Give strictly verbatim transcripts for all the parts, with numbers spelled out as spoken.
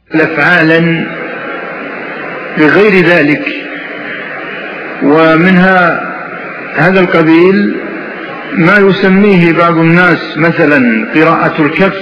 أفعالا بغير ذلك، ومنها هذا القبيل ما يسميه بعض الناس مثلا قراءة الكف،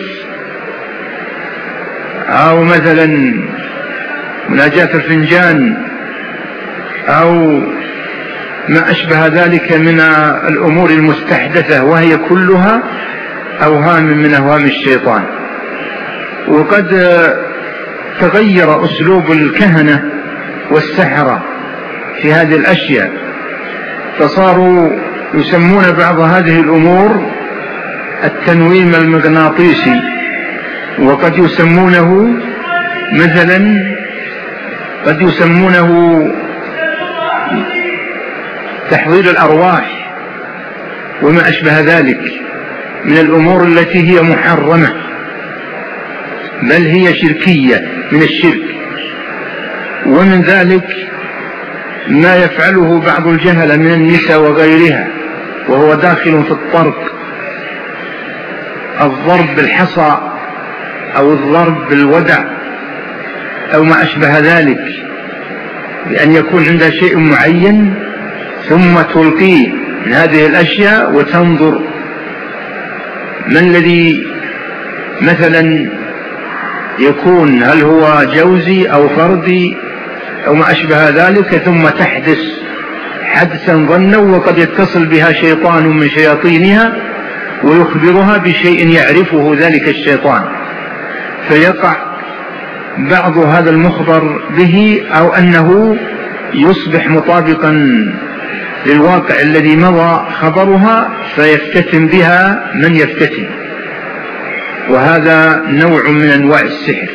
أو مثلا مناجاة الفنجان، أو ما أشبه ذلك من الأمور المستحدثة، وهي كلها أوهام من أوهام الشيطان. وقد تغير أسلوب الكهنة والسحرة في هذه الأشياء، فصاروا يسمون بعض هذه الأمور التنويم المغناطيسي، وقد يسمونه مثلا قد يسمونه تحضير الأرواح وما أشبه ذلك من الأمور التي هي محرمة، بل هي شركية من الشرك. ومن ذلك ما يفعله بعض الجهلة من النساء وغيرها، وهو داخل في الطرق، الضرب بالحصى أو الضرب بالودع أو ما أشبه ذلك، بأن يكون عندها شيء معين ثم تلقيه من هذه الأشياء وتنظر ما الذي مثلا يكون، هل هو جوزي أو فردي أو ما أشبه ذلك، ثم تحدث حدثا ظنوا، وقد يتصل بها شيطان من شياطينها ويخبرها بشيء يعرفه ذلك الشيطان، فيقع بعض هذا المخبر به، أو أنه يصبح مطابقا للواقع الذي مضى خبرها، فيفتتن بها من يفتتن، وهذا نوع من أنواع السحر.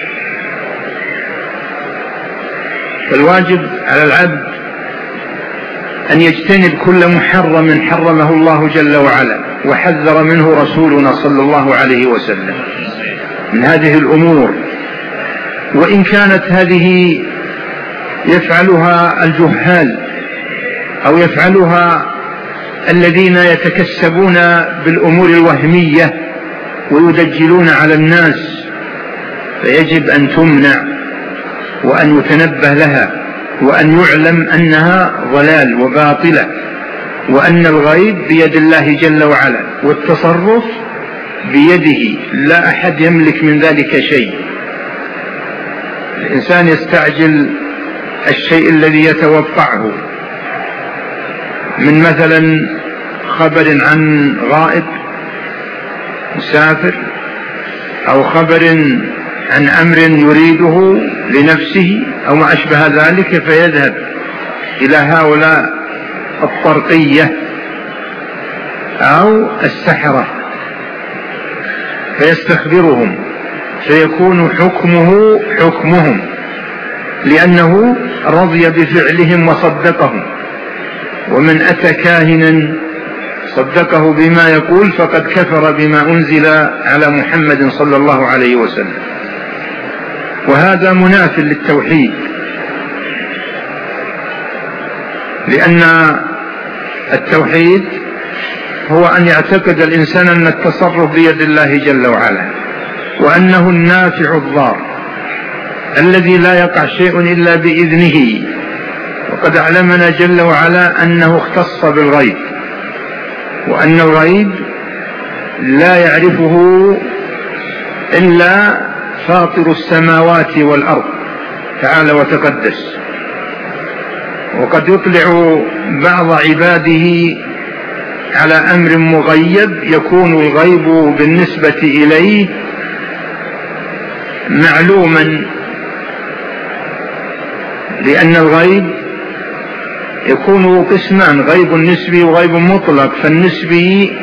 فالواجب على العبد أن يجتنب كل محرم حرمه الله جل وعلا وحذر منه رسولنا صلى الله عليه وسلم من هذه الأمور، وإن كانت هذه يفعلها الجهال أو يفعلها الذين يتكسبون بالأمور الوهمية ويدجلون على الناس، فيجب أن تمنع وأن يتنبه لها، وأن يعلم أنها ضلال وباطلة، وأن الغيب بيد الله جل وعلا، والتصرف بيده، لا أحد يملك من ذلك شيء. الإنسان يستعجل الشيء الذي يتوقعه من مثلا خبر عن غائب مسافر، أو خبر عن أمر يريده لنفسه أو ما أشبه ذلك، فيذهب إلى هؤلاء الطرقية أو السحرة فيستخبرهم، فيكون حكمه حكمهم، لأنه رضي بفعلهم وصدقهم. ومن أتى كاهنا صدقه بما يقول فقد كفر بما أنزل على محمد صلى الله عليه وسلم، وهذا مناف للتوحيد، لأن التوحيد هو أن يعتقد الإنسان أن التصرف بيد الله جل وعلا، وأنه النافع الضار الذي لا يقع شيء إلا بإذنه. وقد أعلمنا جل وعلا أنه اختص بالغيب، وأن الغيب لا يعرفه إلا فاطر السماوات والأرض تعالى وتقدس. وقد يطلع بعض عباده على أمر مغيب يكون الغيب بالنسبة إليه معلوما، لأن الغيب يكون قسمان، غيب نسبي وغيب مطلق. فالنسبي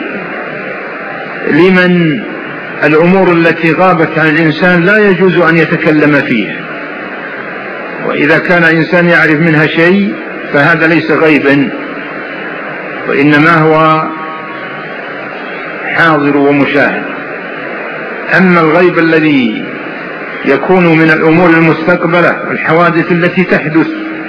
لمن الأمور التي غابت عن الإنسان لا يجوز أن يتكلم فيها، وإذا كان إنسان يعرف منها شيء فهذا ليس غيبا، وإنما هو حاضر ومشاهد. أما الغيب الذي يكون من الأمور المستقبلة والحوادث التي تحدث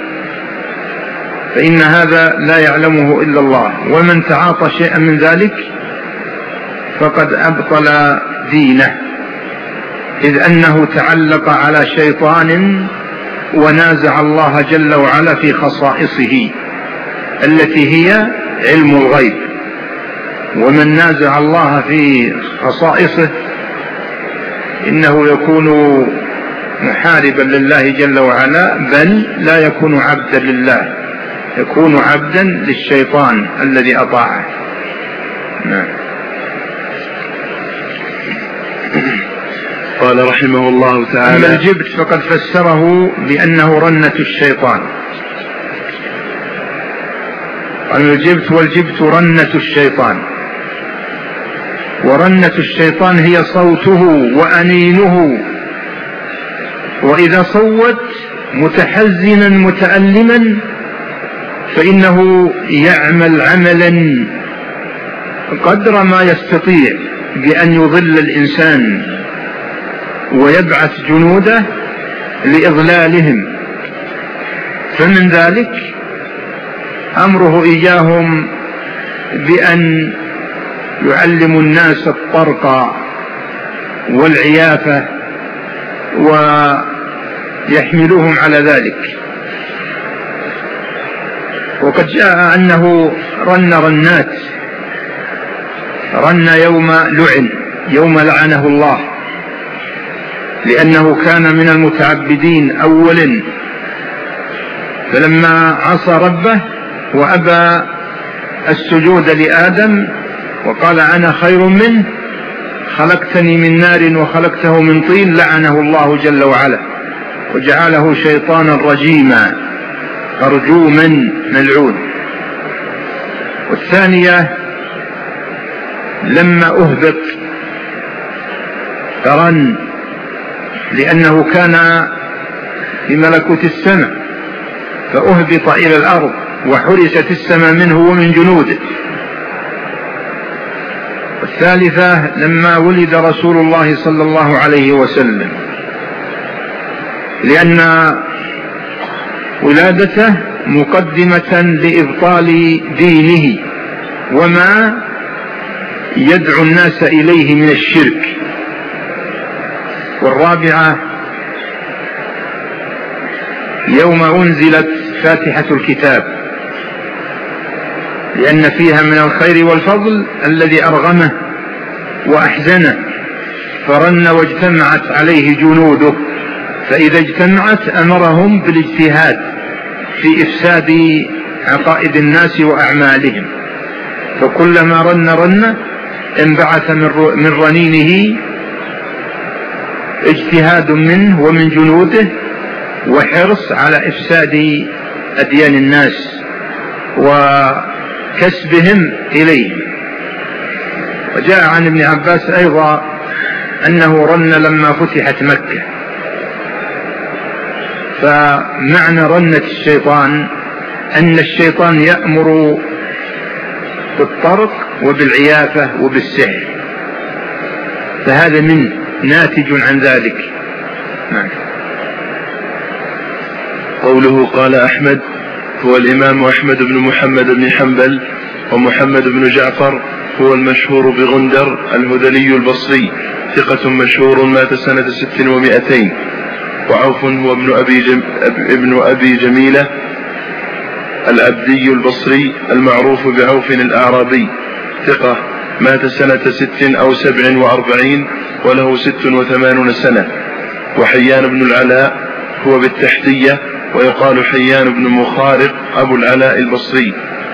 فإن هذا لا يعلمه إلا الله، ومن تعاطى شيئا من ذلك فقد أبطل دينه. إذ أنه تعلق على شيطان ونازع الله جل وعلا في خصائصه التي هي علم الغيب. ومن نازع الله في خصائصه إنه يكون محاربا لله جل وعلا، بل لا يكون عبدا لله، يكون عبدا للشيطان الذي أطاعه. نعم. قال رحمه الله تعالى: أما الجبت فقد فسره بأنه رنة الشيطان. قال الجبت والجبت رنة الشيطان، ورنة الشيطان هي صوته وأنينه، وإذا صوت متحزنا متألما فإنه يعمل عملا قدر ما يستطيع بأن يضل الإنسان ويبعث جنوده لإضلالهم. فمن ذلك أمره إياهم بأن يعلموا الناس الطرق والعيافة ويحملوهم على ذلك. وقد جاء أنه رن رنات، رن يوم لعن، يوم لعنه الله، لأنه كان من المتعبدين أولا، فلما عصى ربه وأبى السجود لآدم وقال أنا خير منه خلقتني من نار وخلقته من طين، لعنه الله جل وعلا وجعله شيطانا رجيما مرجوما ملعون. والثانية لما أهبط فرن، لأنه كان في ملكوت السماء فأهبط إلى الأرض وحرست السماء منه ومن جنوده. الثالثة لما ولد رسول الله صلى الله عليه وسلم، لأن ولادته مقدمة لإبطال دينه وما يدعو الناس إليه من الشرك. والرابعة يوم أنزلت فاتحة الكتاب، لأن فيها من الخير والفضل الذي أرغمه وأحزنه، فرن واجتمعت عليه جنوده، فإذا اجتمعت أمرهم بالاجتهاد في إفساد عقائد الناس وأعمالهم، فكلما رن رن انبعث من رنينه اجتهاد منه ومن جنوده وحرص على إفساد أديان الناس وكسبهم إليهم. وجاء عن ابن عباس أيضا أنه رن لما فتحت مكة. فمعنى رنة الشيطان أن الشيطان يأمر بالطرق وبالعيافة وبالسحر، فهذا منه ناتج عن ذلك. نعم. قوله قال أحمد هو الإمام أحمد بن محمد بن حنبل، ومحمد بن جعفر هو المشهور بغندر الهذلي البصري، ثقة مشهور، مات سنة ست ومائتين. وعوف هو ابن أبي, جم... ابن أبي جميلة الأبدي البصري المعروف بعوف الأعرابي، ثقة، مات سنة ست أو سبع وأربعين وله ست وثمانون سنة. وحيان بن العلاء هو بالتحتية، ويقال حيان بن مخارق أبو العلاء البصري،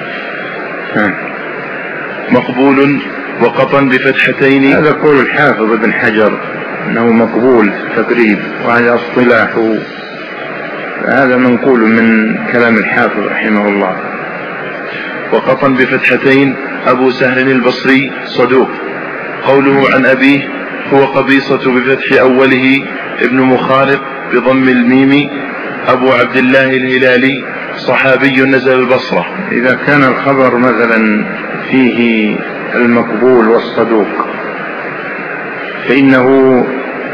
مقبول وقطن بفتحتين. هذا قول الحافظ ابن حجر أنه مقبول تقريب، وهذا اصطلاحه، هذا منقول من كلام الحافظ رحمه الله. وقطن بفتحتين أبو سهل البصري صدوق. قوله عن أبيه هو قبيصة بفتح أوله ابن مخارق بضم الميم أبو عبد الله الهلالي، صحابي نزل البصرة. إذا كان الخبر مثلا فيه المقبول والصدوق فإنه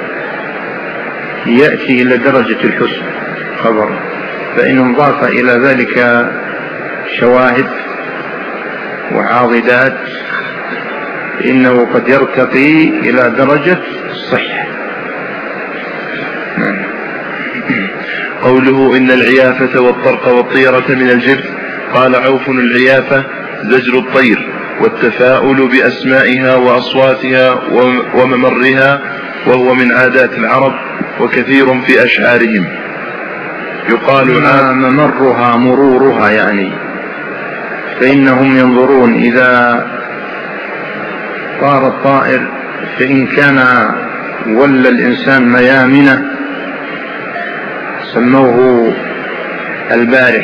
يأتي إلى درجة الحسن خبر، فإن انضاف إلى ذلك شواهد وعاضدات إنه قد يرتقي إلى درجة الصحة. قوله إن العيافة والطرق والطيرة من الجبت. قال عوف العيافة زجر الطير والتفاؤل بأسمائها وأصواتها وممرها، وهو من عادات العرب وكثير في أشعارهم. يقال ممرها مرورها، يعني فإنهم ينظرون إذا طار الطائر فإن كان ولى الإنسان ميامنة سموه البارح،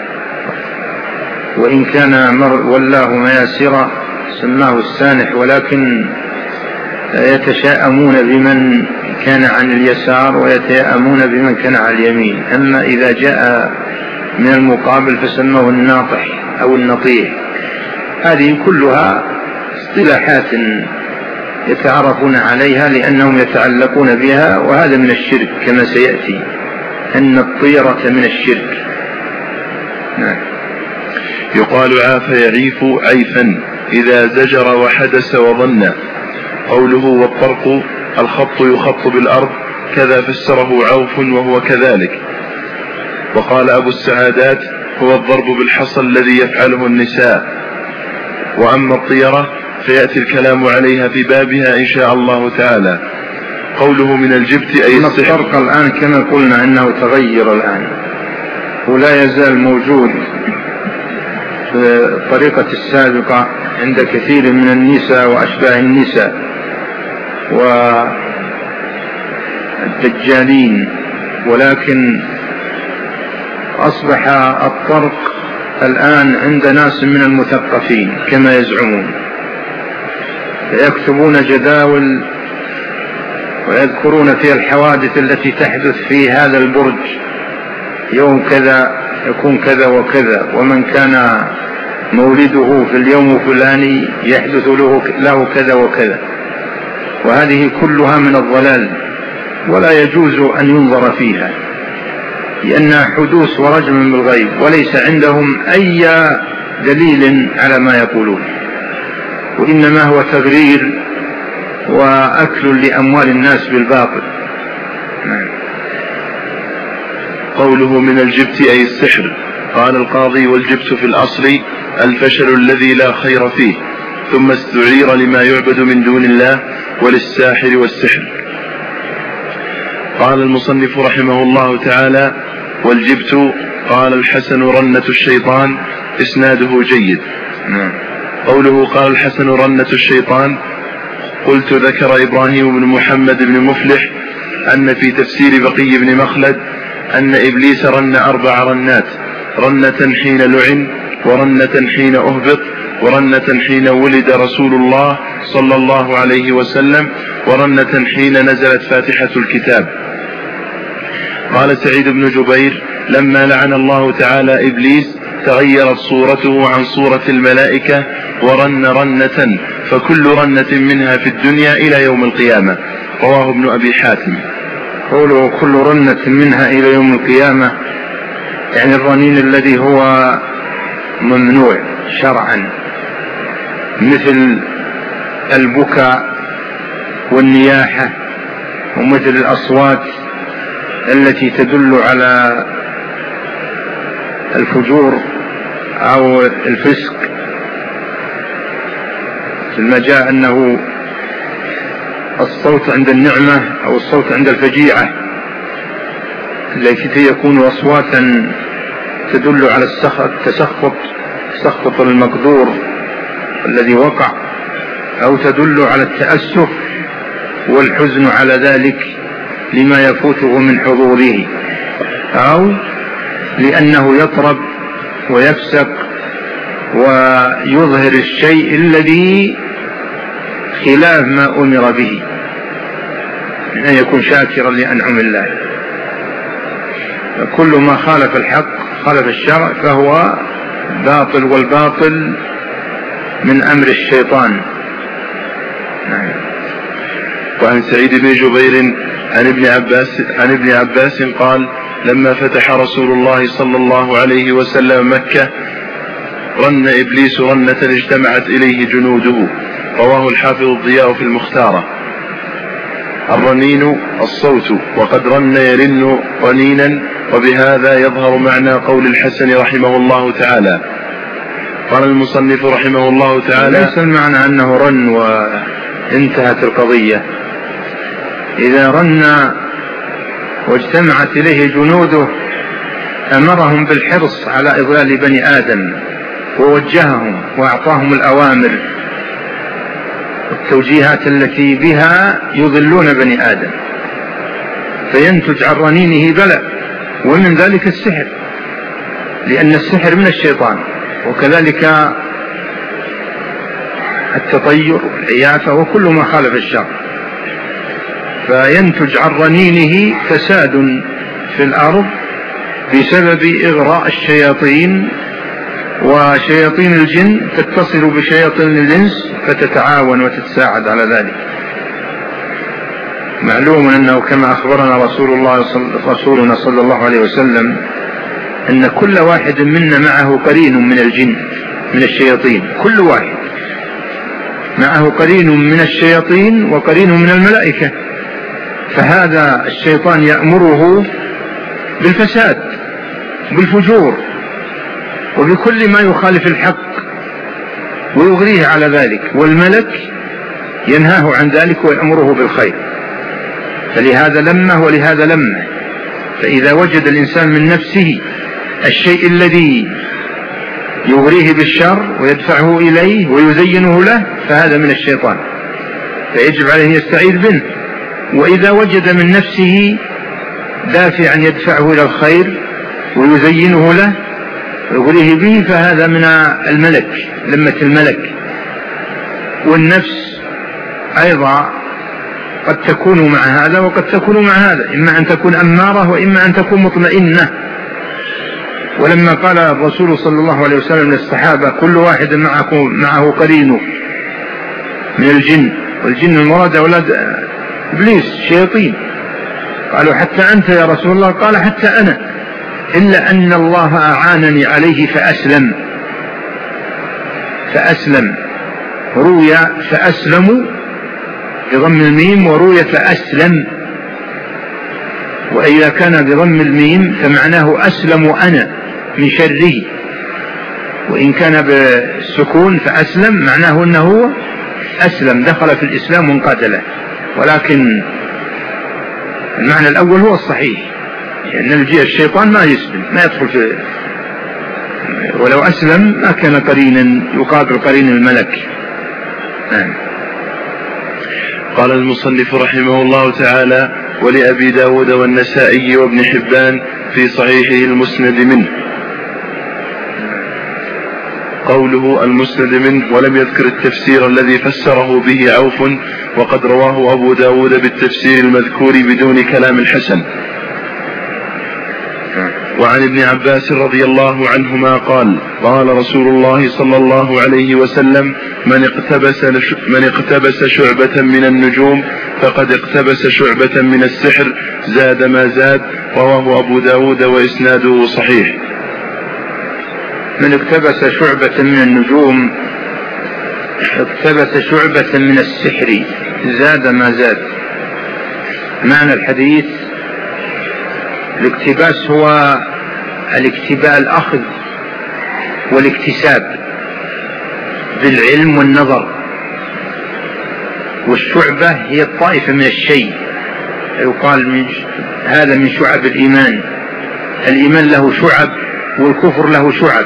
وإن كان ولاه مياسرة سماه السانح، ولكن يتشاءمون بمن كان عن اليسار ويتيأمون بمن كان عن اليمين. أما إذا جاء من المقابل فسموه الناطح أو النطيح. هذه كلها اصطلاحات يتعرفون عليها لأنهم يتعلقون بها، وهذا من الشرك كما سيأتي أن الطيرة من الشرك. نعم. يقال عاف يعيف عيفا إذا زجر وحدث وظن. قوله والطرق الخط يخط بالأرض، كذا فسره عوف وهو كذلك. وقال أبو السعادات هو الضرب بالحصى الذي يفعله النساء. وأما الطيرة فيأتي الكلام عليها في بابها إن شاء الله تعالى. قوله من الجبت أي السحر. الطرق الآن كما قلنا أنه تغير الآن ولا يزال موجود في الطريقة السابقة عند كثير من النساء وأشباه النساء والدجالين، ولكن أصبح الطرق الآن عند ناس من المثقفين كما يزعمون، يكتبون جداول ويذكرون فيها الحوادث التي تحدث في هذا البرج، يوم كذا يكون كذا وكذا، ومن كان مولده في اليوم الفلاني يحدث له, له كذا وكذا. وهذه كلها من الضلال ولا يجوز أن ينظر فيها لأنها حدوث ورجم بالغيب، وليس عندهم أي دليل على ما يقولون، وإنما هو تغرير وأكل لأموال الناس بالباطل. قوله من الجبت أي السحر. قال القاضي والجبت في الأصل الفشل الذي لا خير فيه، ثم استعير لما يعبد من دون الله وللساحر والسحر. قال المصنف رحمه الله تعالى والجبت. قال الحسن رنة الشيطان، إسناده جيد. قوله قال الحسن رنة الشيطان، قلت ذكر إبراهيم بن محمد بن مفلح أن في تفسير بقي بن مخلد أن إبليس رن أربع رنات، رنة حين لعن، ورنة حين أهبط، ورنة حين ولد رسول الله صلى الله عليه وسلم، ورنة حين نزلت فاتحة الكتاب. قال سعيد بن جبير لما لعن الله تعالى إبليس تغيرت صورته عن صورة الملائكة ورن رنة، فكل رنة منها في الدنيا إلى يوم القيامة. رواه ابن أبي حاتم. قوله كل رنة منها إلى يوم القيامة يعني الرنين الذي هو ممنوع شرعا، مثل البكاء والنياحة، ومثل الأصوات التي تدل على الفجور أو الفسق، لما جاء أنه الصوت عند النعمة أو الصوت عند الفجيعة التي يكون أصواتا تدل على السخط، تسخط تسخط المقدور الذي وقع، أو تدل على التأسف والحزن على ذلك لما يفوته من حضوره، أو لأنه يطرب ويفسق ويظهر الشيء الذي خلاف ما أمر به، أن يكون شاكرا لأنعم الله. كل ما خالف الحق خالف الشرع فهو باطل، والباطل من أمر الشيطان. وعن سعيد بن جبير عن ابن عباس عن ابن عباس قال لما فتح رسول الله صلى الله عليه وسلم مكة رن إبليس رنة اجتمعت إليه جنوده. رواه الحافظ الضياء في المختارة. الرنين الصوت، وقد رن يرن رنينا وبهذا يظهر معنى قول الحسن رحمه الله تعالى. قال المصنف رحمه الله تعالى: ليس المعنى أنه رن وانتهت القضية. إذا رن واجتمعت إليه جنوده أمرهم بالحرص على إضلال بني آدم، ووجههم وأعطاهم الأوامر والتوجيهات التي بها يضلون بني آدم، فينتج عن رنينه بلاء، ومن ذلك السحر، لأن السحر من الشيطان، وكذلك التطير والعيافة وكل ما خالف الشرع. فينتج عن رنينه فساد في الأرض بسبب إغراء الشياطين، وشياطين الجن تتصل بشياطين الإنس فتتعاون وتتساعد على ذلك. معلوم أنه كما أخبرنا رسول الله رسولنا صلى الله عليه وسلم أن كل واحد منا معه قرين من الجن من الشياطين، كل واحد معه قرين من الشياطين وقرين من الملائكة، فهذا الشيطان يأمره بالفساد بالفجور وبكل ما يخالف الحق ويغريه على ذلك، والملك ينهاه عن ذلك ويأمره بالخير. فلهذا لمه ولهذا لمه. فإذا وجد الإنسان من نفسه الشيء الذي يغريه بالشر ويدفعه إليه ويزينه له فهذا من الشيطان، فيجب عليه يستعيذ منه. وإذا وجد من نفسه دافعا يدفعه إلى الخير ويزينه له ويغريه به فهذا من الملك، لمة الملك. والنفس أيضا قد تكون مع هذا وقد تكون مع هذا، إما أن تكون أمارة وإما أن تكون مطمئنة. ولما قال الرسول صلى الله عليه وسلم للصحابة: كل واحد معه قرينه من الجن، والجن المراد أولاد إبليس شياطين، قالوا: حتى أنت يا رسول الله؟ قال: حتى أنا، إلا أن الله أعانني عليه فأسلم. فأسلم روي فأسلم بضم الميم، وروي فأسلم. وإذا كان بضم الميم فمعناه أسلم أنا من شره، وإن كان بالسكون فأسلم معناه أنه أسلم دخل في الإسلام وانقاد له. ولكن المعنى الأول هو الصحيح، لأن الجي الشيطان ما يسلم، ما يدخل في، ولو أسلم ما كان قرينا يقابل قرين الملك. آه. قال المصنف رحمه الله تعالى: ولأبي داود والنسائي وابن حبان في صحيحه المسند منه. قوله المسند منه ولم يذكر التفسير الذي فسره به عوف، وقد رواه أبو داود بالتفسير المذكور بدون كلام الحسن. وعن ابن عباس رضي الله عنهما قال: قال رسول الله صلى الله عليه وسلم: من اقتبس, من اقتبس شعبة من النجوم فقد اقتبس شعبة من السحر، زاد ما زاد. رواه أبو داود وإسناده صحيح. من اقتبس شعبة من النجوم اقتبس شعبة من السحر، زاد ما زاد. معنى الحديث: الاقتباس هو الاكتباء، الأخذ والاكتساب بالعلم والنظر، والشعبة هي الطائفة من الشيء. يقال من هذا من شعب الإيمان، الإيمان له شعب والكفر له شعب.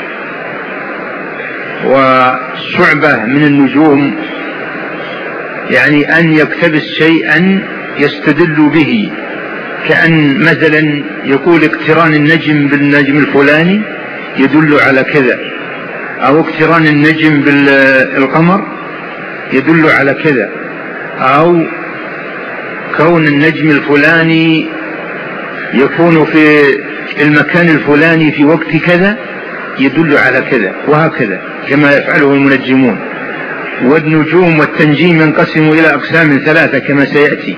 والشعبة من النجوم يعني أن يقتبس شيئا يستدل به، كأن مثلا يقول اقتران النجم بالنجم الفلاني يدل على كذا، أو اقتران النجم بالقمر يدل على كذا، أو كون النجم الفلاني يكون في المكان الفلاني في وقت كذا يدل على كذا، وهكذا كما يفعله المنجمون. والنجوم والتنجيم ينقسم إلى أقسام ثلاثة كما سيأتي.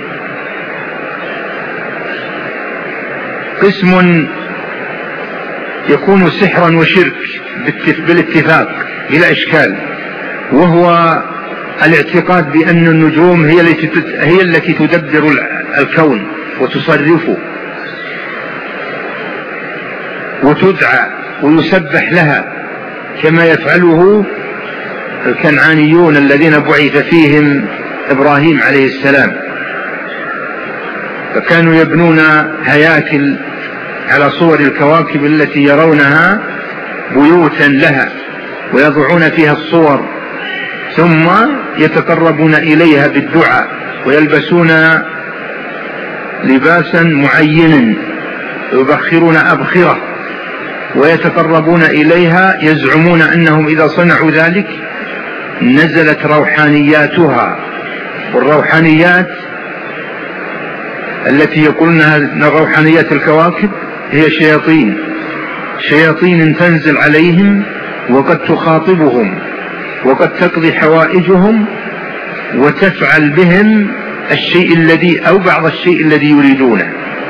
قسم يكون سحرا وشرك بالاتفاق بلا إشكال، وهو الاعتقاد بأن النجوم هي التي هي التي تدبر الكون وتصرفه، وتدعى ويسبح لها كما يفعله الكنعانيون الذين بعث فيهم إبراهيم عليه السلام، فكانوا يبنون هياكل على صور الكواكب التي يرونها بيوتا لها ويضعون فيها الصور، ثم يتقربون إليها بالدعاء ويلبسون لباسا معينا يبخرون أبخرة ويتقربون إليها، يزعمون أنهم إذا صنعوا ذلك نزلت روحانياتها. والروحانيات التي يقولونها روحانيات الكواكب هي شياطين شياطين تنزل عليهم وقد تخاطبهم وقد تقضي حوائجهم وتفعل بهم الشيء الذي أو بعض الشيء الذي يريدونه،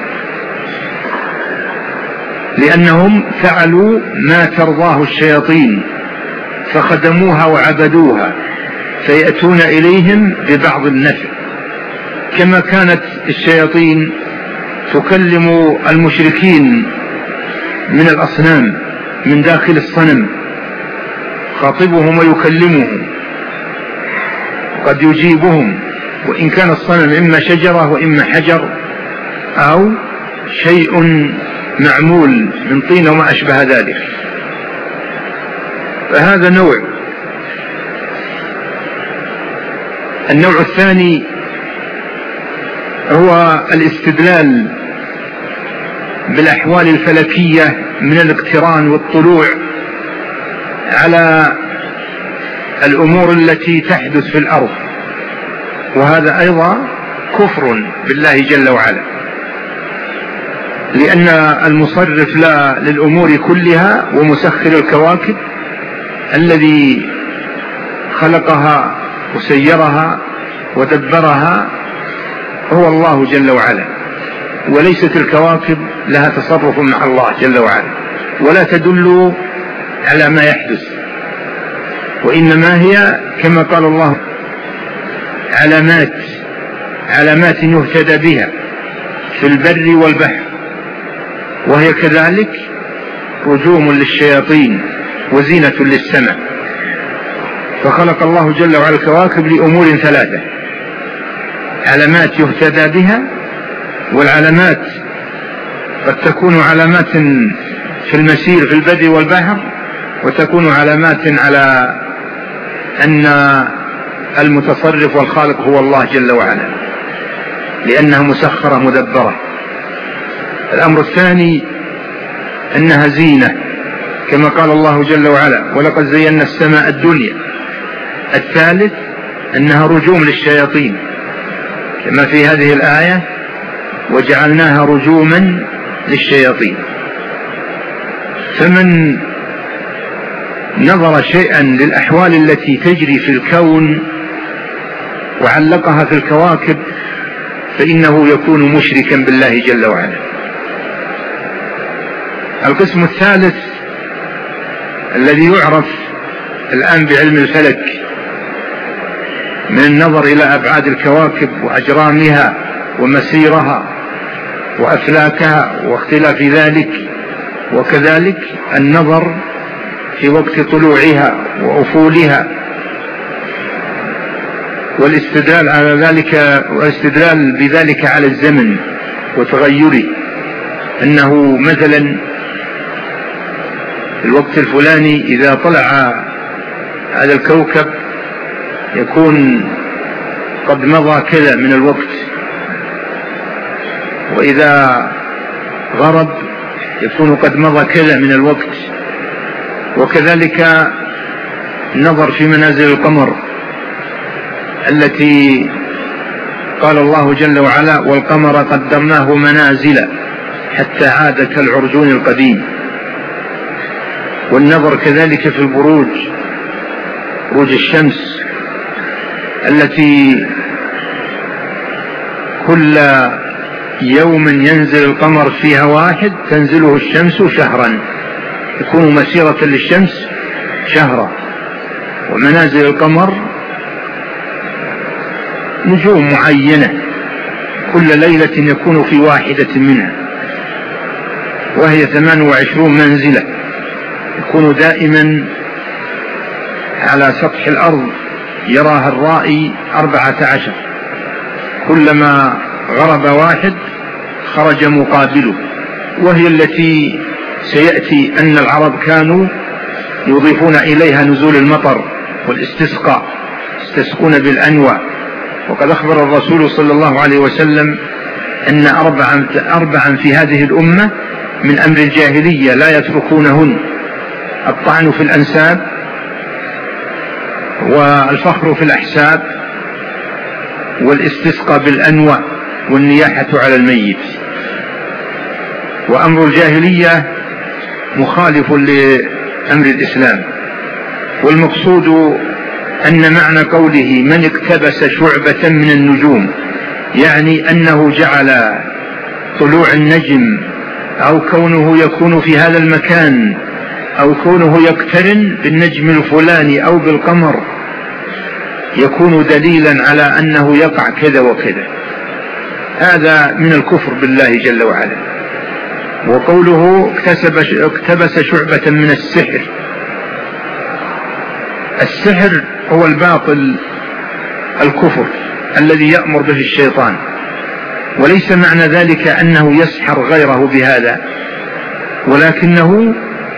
لأنهم فعلوا ما ترضاه الشياطين فخدموها وعبدوها، فيأتون إليهم ببعض النفع، كما كانت الشياطين تكلم المشركين من الأصنام من داخل الصنم، خاطبهم ويكلمهم، قد يجيبهم وإن كان الصنم إما شجرة وإما حجر أو شيء معمول من طين وما أشبه ذلك. فهذا نوع. النوع الثاني هو الاستدلال بالأحوال الفلكية من الاقتران والطلوع على الأمور التي تحدث في الأرض، وهذا أيضا كفر بالله جل وعلا، لأن المصرف لا للأمور كلها ومسخر الكواكب الذي خلقها وسيرها ودبرها هو الله جل وعلا، وليست الكواكب لها تصرف مع الله جل وعلا ولا تدل على ما يحدث، وإنما هي كما قال الله علامات علامات يهتدى بها في البر والبحر، وهي كذلك رجوم للشياطين وزينة للسماء. فخلق الله جل وعلا الكواكب لأمور ثلاثة: علامات يهتدى بها، والعلامات قد تكون علامات في المسير في البر والبحر، وتكون علامات على أن المتصرف والخالق هو الله جل وعلا لأنها مسخرة مدبرة. الأمر الثاني أنها زينة كما قال الله جل وعلا: ولقد زينا السماء الدنيا. الثالث أنها رجوم للشياطين كما في هذه الآية: وجعلناها رجوما للشياطين. فمن نظر شيئا للأحوال التي تجري في الكون وعلقها في الكواكب فإنه يكون مشركا بالله جل وعلا. القسم الثالث الذي يعرف الآن بعلم الفلك من النظر إلى أبعاد الكواكب وأجرامها ومسيرها وأفلاكها واختلاف ذلك، وكذلك النظر في وقت طلوعها وأفولها والاستدلال على ذلك والاستدلال بذلك على الزمن وتغيره، أنه مثلا الوقت الفلاني إذا طلع على الكوكب يكون قد مضى كذا من الوقت، وإذا غرب يكون قد مضى كذا من الوقت. وكذلك النظر في منازل القمر التي قال الله جل وعلا: والقمر قدرناه منازل حتى عاد كالعرجون القديم. والنظر كذلك في البروج، بروج الشمس التي كل يوم ينزل القمر فيها واحد تنزله الشمس شهرا، يكون مسيرة للشمس شهرا. ومنازل القمر نجوم معينة كل ليلة يكون في واحدة منها. وهي ثمان وعشرون منزلة، يكون دائما على سطح الأرض، يراها الرائي أربعة عشر، كلما غرب واحد خرج مقابله، وهي التي سيأتي أن العرب كانوا يضيفون إليها نزول المطر والاستسقاء، يستسقون بالأنواع. وقد أخبر الرسول صلى الله عليه وسلم أن أربعا, أربعا في هذه الأمة من أمر الجاهلية لا يتركونهن: الطعن في الأنساب، والفخر في الأحساب، والاستسقاء بالأنواع، والنياحة على الميت. وأمر الجاهلية مخالف لأمر الإسلام. والمقصود أن معنى قوله من اقتبس شعبة من النجوم، يعني أنه جعل طلوع النجم أو كونه يكون في هذا المكان أو كونه يقترن بالنجم الفلاني أو بالقمر يكون دليلا على أنه يقع كذا وكذا. هذا من الكفر بالله جل وعلا. وقوله اقتبس شعبة من السحر، السحر هو الباطل الكفر الذي يأمر به الشيطان، وليس معنى ذلك أنه يسحر غيره بهذا، ولكنه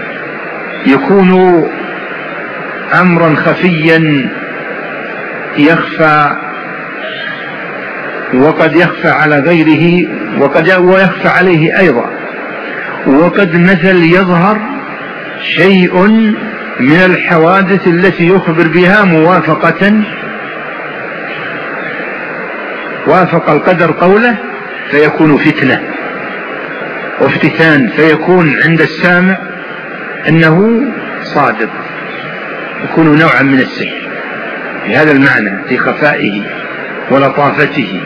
يكون أمرا خفيا يخفى، وقد يخفى على غيره وقد يخفى عليه أيضا، وقد مثل يظهر شيء من الحوادث التي يخبر بها موافقة، وافق القدر قوله فيكون فتنة وافتتان، فيكون عند السامع أنه صادق، يكون نوعا من السحر بهذا المعنى في خفائه ولطافته.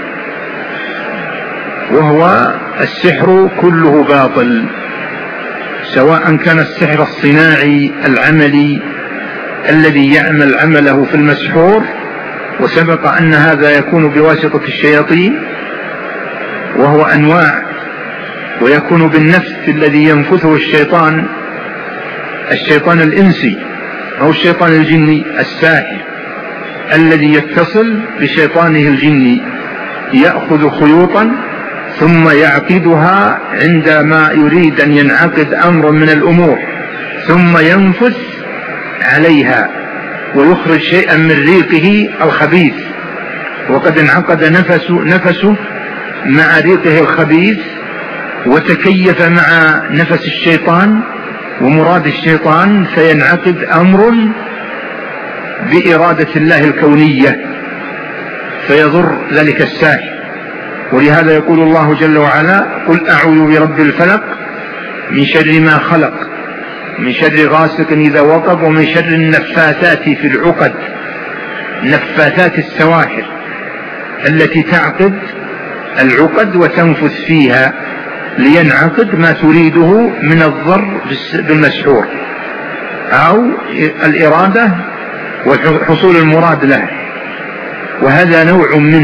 وهو السحر كله باطل، سواء كان السحر الصناعي العملي الذي يعمل عمله في المسحور، وسبق أن هذا يكون بواسطة الشياطين وهو أنواع، ويكون بالنفس الذي ينفثه الشيطان، الشيطان الإنسي أو الشيطان الجني الساحر الذي يتصل بشيطانه الجني، يأخذ خيوطا ثم يعقدها عندما يريد أن ينعقد أمر من الأمور، ثم ينفث عليها ويخرج شيئا من ريقه الخبيث، وقد انعقد نفسه, نفسه مع ريقه الخبيث، وتكيف مع نفس الشيطان ومراد الشيطان، فينعقد أمر بإرادة الله الكونية فيضر ذلك الساحر. ولهذا يقول الله جل وعلا: قل أعوذ برب الفلق من شر ما خلق، من شر غاسق إذا وقب، ومن شر النفاثات في العقد، نفاثات السواحر التي تعقد العقد وتنفث فيها لينعقد ما تريده من الضر بالمسحور أو الإرادة وحصول المراد له، وهذا نوع منه.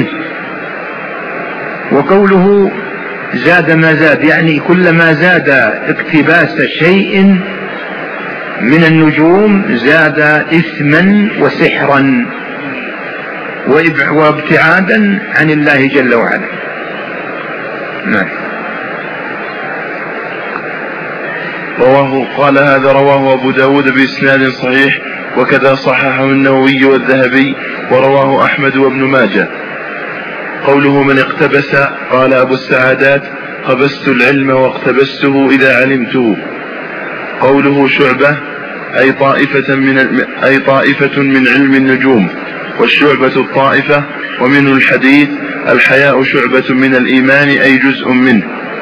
وقوله زاد ما زاد، يعني كلما زاد اقتباس شيء من النجوم زاد إثما وسحرا وابتعادا عن الله جل وعلا. نعم. رواه قال هذا رواه أبو داود بإسناد صحيح، وكذا صححه النووي والذهبي، ورواه أحمد وابن ماجه. قوله من اقتبس، قال أبو السعادات: قبست العلم واقتبسته إذا علمته. قوله شعبة أي طائفة من, أي طائفة من علم النجوم، والشعبة الطائفة، ومنه الحديث: الحياء شعبة من الإيمان أي جزء منه.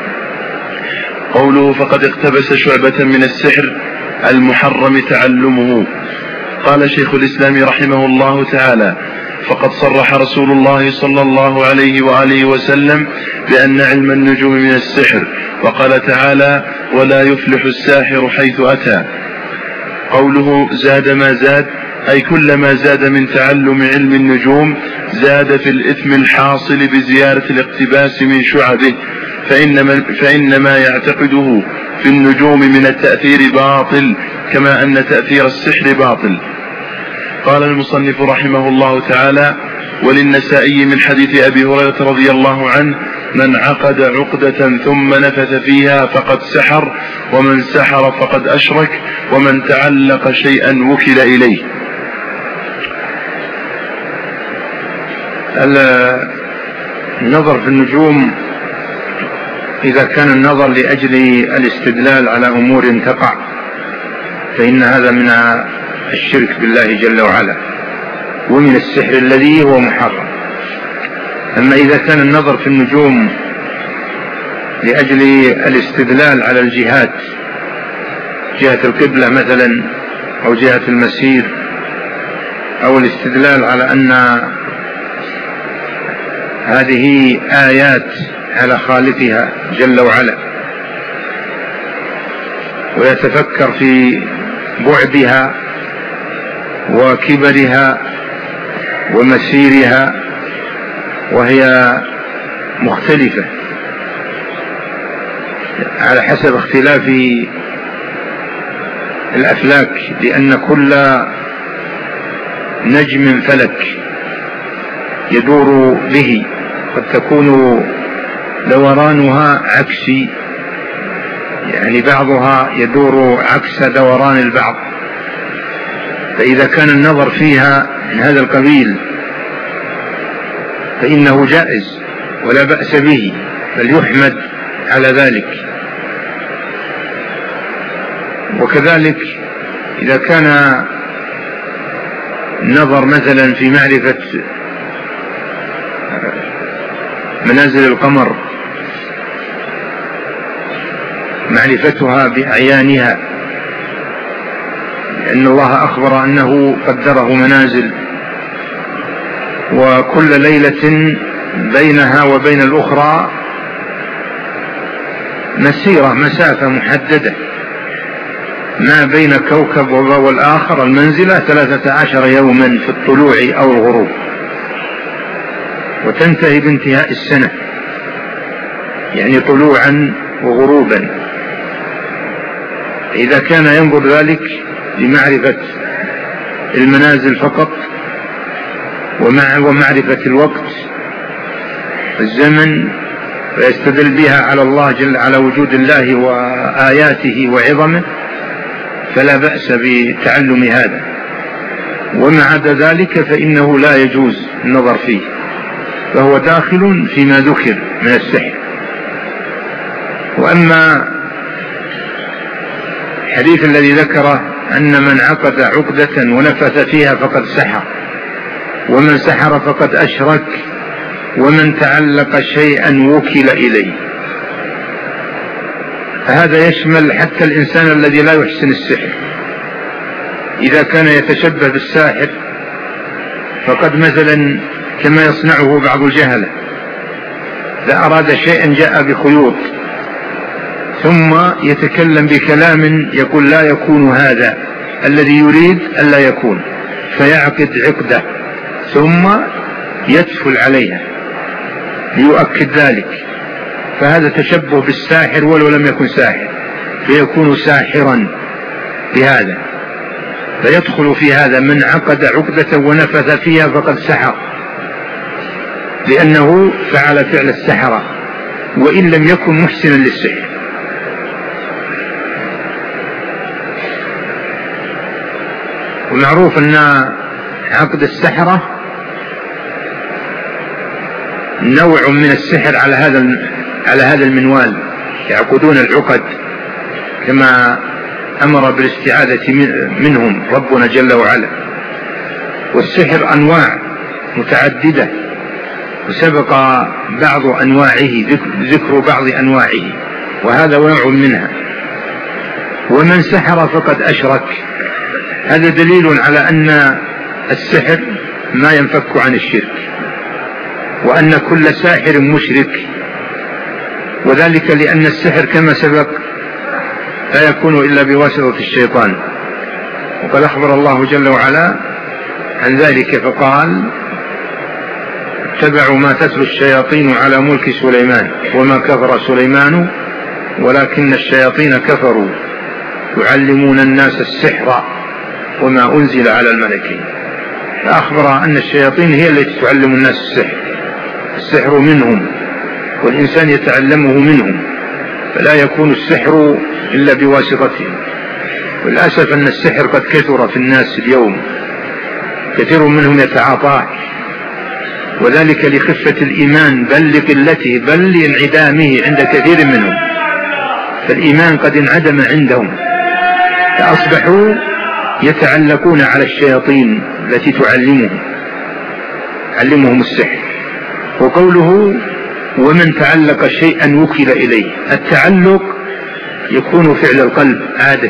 قوله فقد اقتبس شعبة من السحر المحرم تعلمه. قال شيخ الإسلام رحمه الله تعالى: فقد صرح رسول الله صلى الله عليه وآله وسلم بأن علم النجوم من السحر، وقال تعالى: ولا يفلح الساحر حيث أتى. قوله زاد ما زاد أي كلما زاد من تعلم علم النجوم زاد في الإثم الحاصل بزيارة الاقتباس من شعبه، فإنما, فإنما يعتقده في النجوم من التأثير باطل، كما أن تأثير السحر باطل. قال المصنف رحمه الله تعالى: وللنسائي من حديث أبي هريرة رضي الله عنه: من عقد عقدة ثم نفث فيها فقد سحر، ومن سحر فقد أشرك، ومن تعلق شيئا وكل إليه. النظر في النجوم إذا كان النظر لأجل الاستدلال على أمور تقع فإن هذا من الشرك بالله جل وعلا ومن السحر الذي هو محرم. أما إذا كان النظر في النجوم لأجل الاستدلال على الجهات، جهة القبلة مثلا أو جهة المسير، أو الاستدلال على أن هذه آيات على خالقها جل وعلا، ويتفكر في بعدها وكبرها ومسيرها وهي مختلفة على حسب اختلاف الأفلاك، لأن كل نجم فلك يدور به قد تكون دورانها عكسي، يعني بعضها يدور عكس دوران البعض. فإذا كان النظر فيها من هذا القبيل فإنه جائز ولا بأس به، بل يحمد على ذلك. وكذلك إذا كان النظر مثلا في معرفة منازل القمر، معرفتها بأعيانها، لأن الله أخبر أنه قدره منازل، وكل ليلة بينها وبين الأخرى مسيرة، مسافة محددة، ما بين كوكب والآخر المنزلة ثلاثة عشر يوما في الطلوع أو الغروب، وتنتهي بانتهاء السنة، يعني طلوعا وغروبا. إذا كان ينظر ذلك لمعرفة المنازل فقط ومع ومعرفة الوقت الزمن، ويستدل بها على الله جل على وجود الله وآياته وعظمه، فلا بأس بتعلم هذا. وما عدا ذلك فإنه لا يجوز النظر فيه، فهو داخل فيما ذكر من السحر. وأما الحديث الذي ذكره أن من عقد عقدة ونفث فيها فقد سحر، ومن سحر فقد أشرك، ومن تعلق شيئا وكل إليه، فهذا يشمل حتى الإنسان الذي لا يحسن السحر. إذا كان يتشبه بالساحر فقد مثلا كما يصنعه بعض الجهلة، إذا أراد شيئا جاء بخيوط ثم يتكلم بكلام يقول لا يكون هذا الذي يريد ألا يكون، فيعقد عقدة ثم يتفل عليها ليؤكد ذلك، فهذا تشبه بالساحر ولو لم يكن ساحر، فيكون ساحرا بهذا، فيدخل في هذا من عقد عقدة ونفث فيها فقد سحر، لأنه فعل فعل السحرة وإن لم يكن محسنا للسحر. ومعروف أن عقد السحرة نوع من السحر على هذا على هذا المنوال، يعقدون العقد كما أمر بالاستعاذة منهم ربنا جل وعلا. والسحر أنواع متعددة، وسبق بعض أنواعه ذكر بعض أنواعه، وهذا نوع منها. ومن سحر فقد أشرك، هذا دليل على أن السحر ما ينفك عن الشرك، وأن كل ساحر مشرك، وذلك لأن السحر كما سبق لا يكون إلا بواسطة الشيطان، وقد أخبر الله جل وعلا عن ذلك فقال واتبعوا ما تتلو الشياطين على ملك سليمان وما كفر سليمان ولكن الشياطين كفروا يعلمون الناس السحر وما أنزل على الملكين. فأخبر أن الشياطين هي التي تعلم الناس السحر، السحر منهم والإنسان يتعلمه منهم، فلا يكون السحر إلا بواسطتهم. والأسف أن السحر قد كثر في الناس اليوم، كثير منهم يتعاطاه، وذلك لخفة الإيمان بل لقلته بل لانعدامه عند كثير منهم، فالإيمان قد انعدم عندهم، فأصبحوا يتعلقون على الشياطين التي تعلمهم تعلمهم السحر. وقوله ومن تعلق شيئا وكل إليه، التعلق يكون فعل القلب عادة،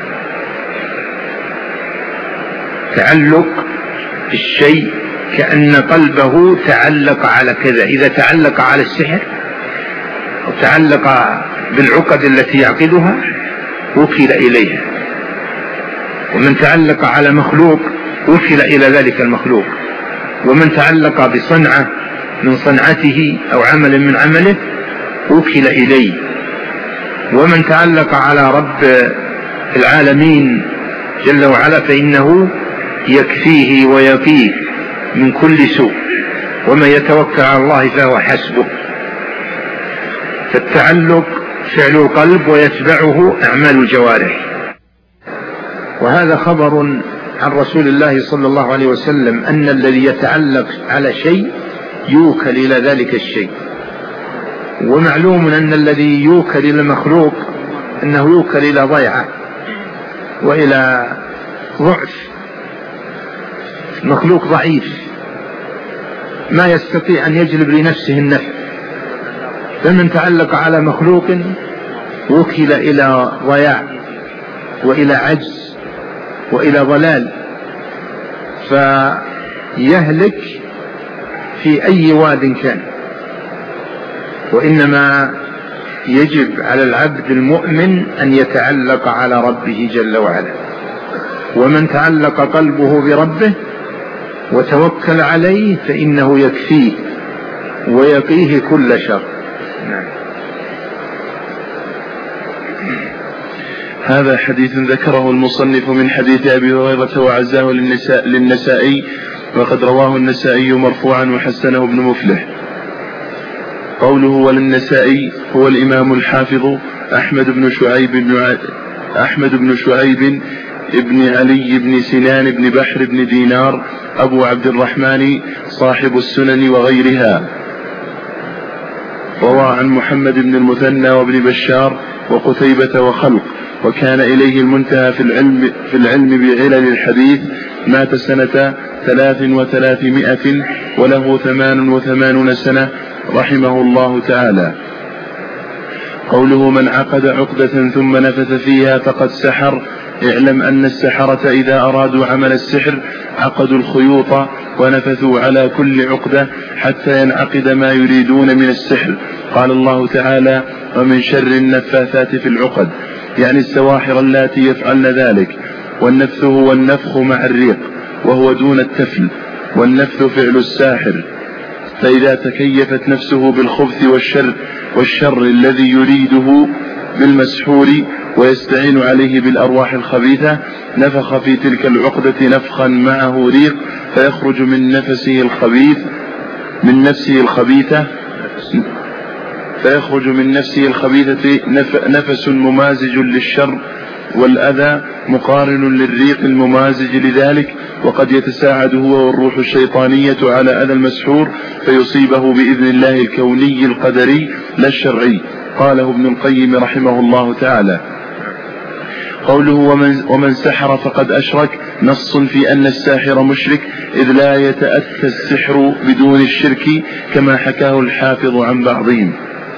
تعلق الشيء كأن قلبه تعلق على كذا، إذا تعلق على السحر أو تعلق بالعقد التي يعقدها وكل إليها. ومن تعلق على مخلوق وكل إلى ذلك المخلوق، ومن تعلق بصنعة من صنعته أو عمل من عمله وكل إليه. ومن تعلق على رب العالمين جل وعلا فإنه يكفيه ويقيه من كل سوء، ومن يتوكل على الله فهو حسبه. فالتعلق فعل القلب ويتبعه أعمال الجوارح. وهذا خبر عن رسول الله صلى الله عليه وسلم أن الذي يتعلق على شيء يوكل إلى ذلك الشيء. ومعلوم أن الذي يوكل إلى المخلوق أنه يوكل إلى ضيعة وإلى ضعف، مخلوق ضعيف ما يستطيع أن يجلب لنفسه النفع، فمن تعلق على مخلوق وكل إلى ضياع وإلى عجز وإلى ضلال، فيهلك في أي واد كان. وإنما يجب على العبد المؤمن أن يتعلق على ربه جل وعلا. ومن تعلق قلبه بربه وتوكل عليه فإنه يكفيه ويقيه كل شر. نعم. هذا حديث ذكره المصنف من حديث أبي هريرة وعزاه للنساء للنسائي، وقد رواه النسائي مرفوعا وحسنه ابن مفلح. قوله وللنسائي هو الإمام الحافظ أحمد بن شعيب بن أحمد بن شعيب ابن علي بن سنان بن بحر بن دينار أبو عبد الرحمن صاحب السنن وغيرها. روى عن محمد بن المثنى وابن بشار وقتيبة وخلق، وكان إليه المنتهى في العلم, في العلم بعلل الحديث. مات سنة ثلاث وثلاثمائة وله ثمان وثمانون سنة رحمه الله تعالى. قوله من عقد عقدة ثم نفث فيها فقد سحر، اعلم أن السحرة إذا أرادوا عمل السحر عقدوا الخيوط ونفثوا على كل عقدة حتى ينعقد ما يريدون من السحر. قال الله تعالى ومن شر النفاثات في العقد، يعني السواحر اللاتي يفعلن ذلك. والنفث هو النفخ مع الريق وهو دون التفل، والنفث فعل الساحر. فإذا تكيفت نفسه بالخبث والشر والشر الذي يريده بالمسحور ويستعين عليه بالأرواح الخبيثة نفخ في تلك العقدة نفخا معه ريق فيخرج من نفسه الخبيث من نفسه الخبيثة فيخرج من نفسه الخبيثة نفس ممازج للشر والأذى مقارن للريق الممازج لذلك، وقد يتساعد هو والروح الشيطانية على أذى المسحور فيصيبه بإذن الله الكوني القدري لا الشرعي. قاله ابن القيم رحمه الله تعالى. قوله ومن, ومن سحر فقد أشرك، نص في أن الساحر مشرك إذ لا يتأتى السحر بدون الشرك كما حكاه الحافظ عن بعضهم.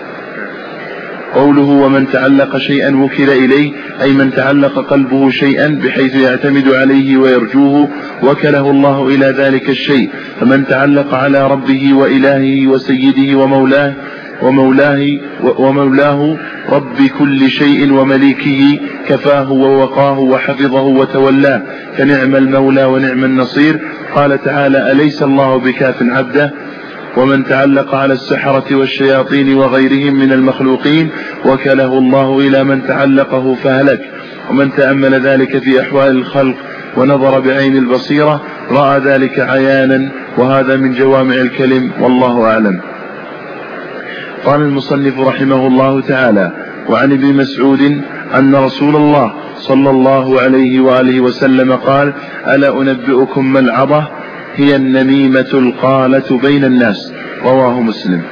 قوله ومن تعلق شيئا وكل إليه، أي من تعلق قلبه شيئا بحيث يعتمد عليه ويرجوه وكله الله إلى ذلك الشيء. فمن تعلق على ربه وإلهه وسيده ومولاه ومولاه ومولاه رب كل شيء ومليكه كفاه ووقاه وحفظه وتولاه، فنعم المولى ونعم النصير. قال تعالى أليس الله بكاف عبده؟ ومن تعلق على السحرة والشياطين وغيرهم من المخلوقين وكله الله إلى من تعلقه فهلك. ومن تأمل ذلك في أحوال الخلق ونظر بعين البصيرة رأى ذلك عيانا، وهذا من جوامع الكلم، والله أعلم. قال المصنف رحمه الله تعالى: وعن ابن مسعود أن رسول الله صلى الله عليه وآله وسلم قال: ألا أنبئكم ما العظة؟ هي النميمة القالة بين الناس، رواه مسلم.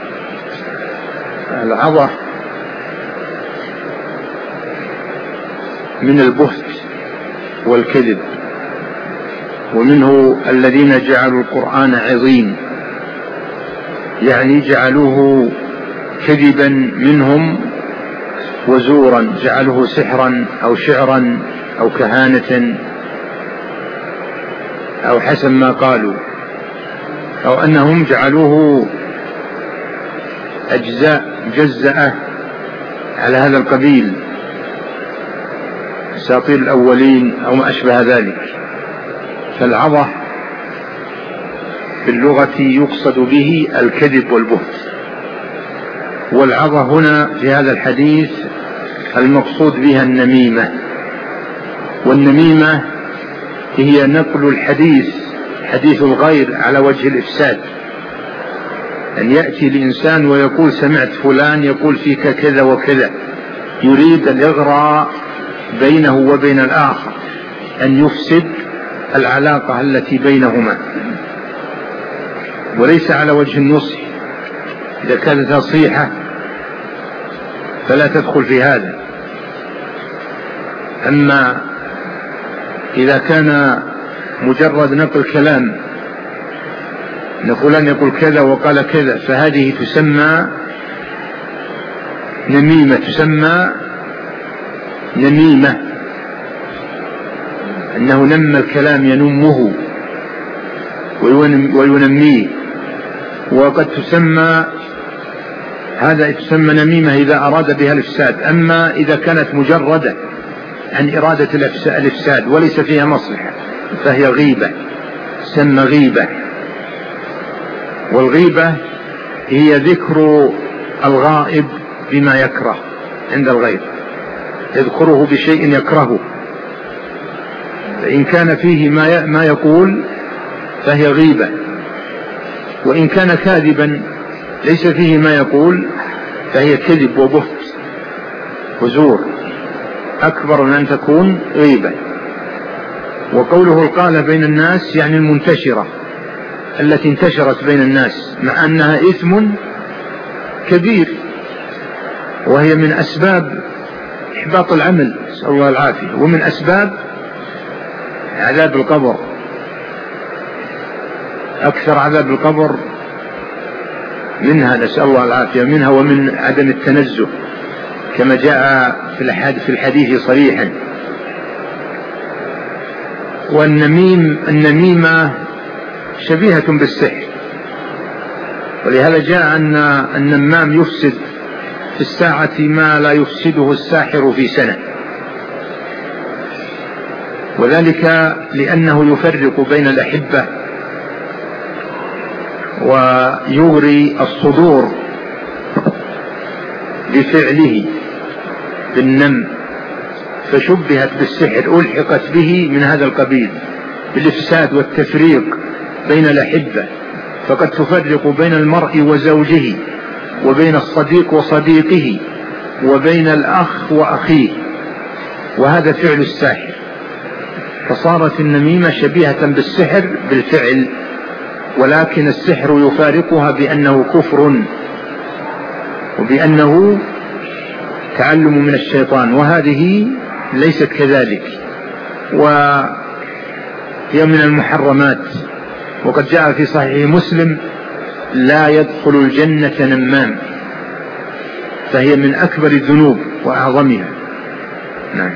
العظة من البهت والكذب، ومنه الذين جعلوا القرآن عظيم، يعني جعلوه كذبا منهم وزورا، جعلوه سحرا أو شعرا أو كهانة أو حسب ما قالوا، أو أنهم جعلوه أجزاء مجزأة على هذا القبيل، أساطير الأولين أو ما أشبه ذلك. فالعظة في اللغة يقصد به الكذب والبهت، والعظة هنا في هذا الحديث المقصود بها النميمة. والنميمة هي نقل الحديث، حديث الغير، على وجه الإفساد، أن يأتي الإنسان ويقول سمعت فلان يقول فيك كذا وكذا، يريد أن يغرى بينه وبين الآخر، أن يفسد العلاقة التي بينهما، وليس على وجه النصح. إذا كانت نصيحة فلا تدخل في هذا. أما إذا كان مجرد نقل كلام، أن فلان يقول كذا وقال كذا، فهذه تسمى نميمة، تسمى نميمة، أنه نمى الكلام ينمه وينميه. وقد تسمى هذا تسمى نميمة إذا أراد بها الإفساد. أما إذا كانت مجردة عن إرادة الإفساد وليس فيها مصلحة فهي غيبة، تسمى غيبة. والغيبة هي ذكر الغائب بما يكره عند الغيب، يذكره بشيء يكرهه، فإن كان فيه ما ما يقول فهي غيبة، وإن كان كاذبا ليس فيه ما يقول فهي كذب وبهت وزور أكبر من أن تكون غيبة. وقوله القالة بين الناس يعني المنتشرة التي انتشرت بين الناس، مع أنها إثم كبير، وهي من أسباب إحباط العمل، نسأل الله العافية، ومن أسباب عذاب القبر. أكثر عذاب القبر منها، نسأل الله العافية، منها ومن عدم التنزه كما جاء في الحديث صريحا. والنميم النميمة شبيهة بالسحر، ولهذا جاء أن النمام يفسد في الساعة ما لا يفسده الساحر في سنة، وذلك لأنه يفرق بين الأحبة ويغري الصدور بفعله بالنم، فشبهت بالسحر، ألحقت به من هذا القبيل بالإفساد والتفريق بين الأحبة، فقد تفرق بين المرء وزوجه، وبين الصديق وصديقه، وبين الأخ وأخيه، وهذا فعل الساحر. فصارت النميمة شبيهة بالسحر بالفعل، ولكن السحر يفارقها بأنه كفر وبأنه تعلم من الشيطان، وهذه ليست كذلك، وهي من المحرمات. وقد جاء في صحيح مسلم: لا يدخل الجنة نمام، فهي من أكبر الذنوب وأعظمها. نعم.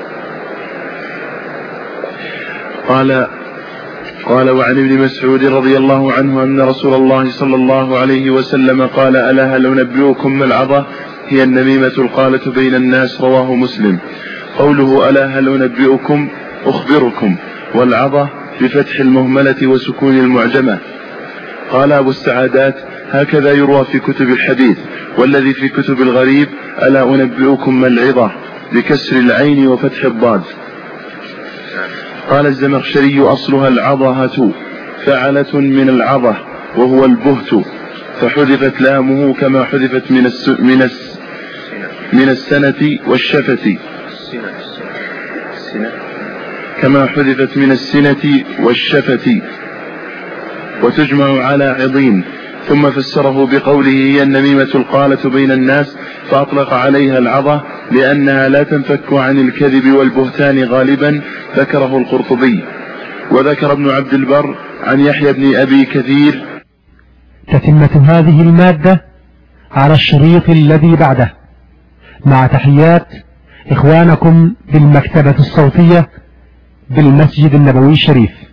قال قال وعن ابن مسعود رضي الله عنه أن رسول الله صلى الله عليه وسلم قال: ألا هل أنبئكم ما العظة؟ هي النميمة القالة بين الناس، رواه مسلم. قوله ألا هل أنبئكم أخبركم، والعظة بفتح المهملة وسكون المعجمة. قال أبو السعادات: هكذا يروى في كتب الحديث، والذي في كتب الغريب: ألا أنبئكم ما العظة بكسر العين وفتح الضاد. قال الزمخشري: أصلها العظهة، فعلة من العظة وهو البهت، فحذفت لامه كما حذفت من الس... من الس... من السنة والشفة، كما حذفت من السنة والشفة، وتجمع على عظيم. ثم فسره بقوله: هي النميمة القالة بين الناس، فأطلق عليها العظة لأنها لا تنفك عن الكذب والبهتان غالبا، ذكره القرطبي. وذكر ابن عبد البر عن يحيى بن أبي كثير. تتمة هذه المادة على الشريط الذي بعده، مع تحيات إخوانكم بالمكتبة الصوتية بالمسجد النبوي الشريف.